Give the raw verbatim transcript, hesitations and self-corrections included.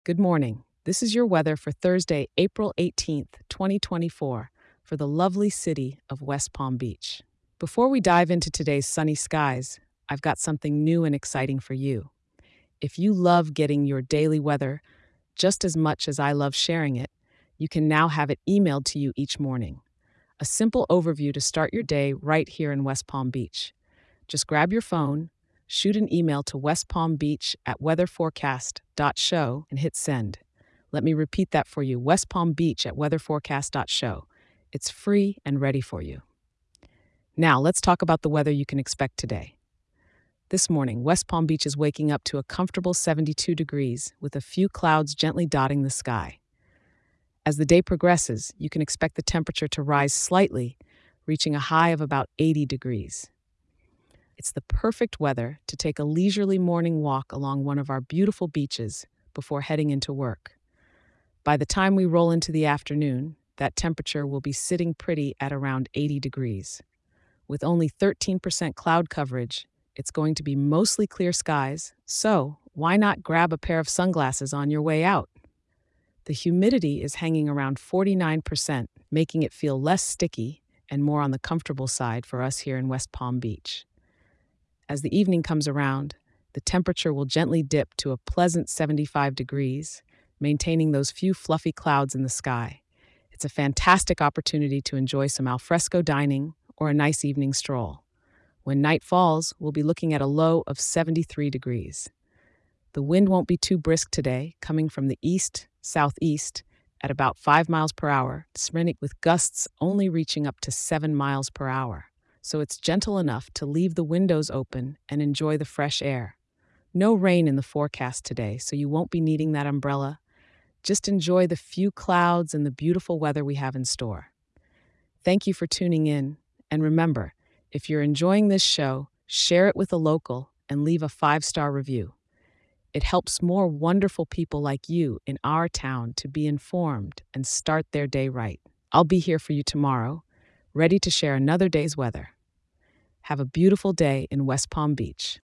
Good morning. This is your weather for Thursday, April eighteenth, twenty twenty-four, for the lovely city of West Palm Beach. Before we dive into today's sunny skies, I've got something new and exciting for you. If you love getting your daily weather just as much as I love sharing it, you can now have it emailed to you each morning. A simple overview to start your day right here in West Palm Beach. Just grab your phone, shoot an email to West Palm Beach at weatherforecast dot show and hit send. Let me repeat that for you, West Palm Beach at weatherforecast dot show. It's free and ready for you. Now, let's talk about the weather you can expect today. This morning, West Palm Beach is waking up to a comfortable seventy-two degrees with a few clouds gently dotting the sky. As the day progresses, you can expect the temperature to rise slightly, reaching a high of about eighty degrees. It's the perfect weather to take a leisurely morning walk along one of our beautiful beaches before heading into work. By the time we roll into the afternoon, that temperature will be sitting pretty at around eighty degrees. With only thirteen percent cloud coverage, it's going to be mostly clear skies, so why not grab a pair of sunglasses on your way out? The humidity is hanging around forty-nine percent, making it feel less sticky and more on the comfortable side for us here in West Palm Beach. As the evening comes around, the temperature will gently dip to a pleasant seventy-five degrees, maintaining those few fluffy clouds in the sky. It's a fantastic opportunity to enjoy some alfresco dining or a nice evening stroll. When night falls, we'll be looking at a low of seventy-three degrees. The wind won't be too brisk today, coming from the east, southeast, at about five miles per hour, with gusts only reaching up to seven miles per hour. So it's gentle enough to leave the windows open and enjoy the fresh air. No rain in the forecast today, so you won't be needing that umbrella. Just enjoy the few clouds and the beautiful weather we have in store. Thank you for tuning in, and remember, if you're enjoying this show, share it with a local and leave a five-star review. It helps more wonderful people like you in our town to be informed and start their day right. I'll be here for you tomorrow, ready to share another day's weather. Have a beautiful day in West Palm Beach.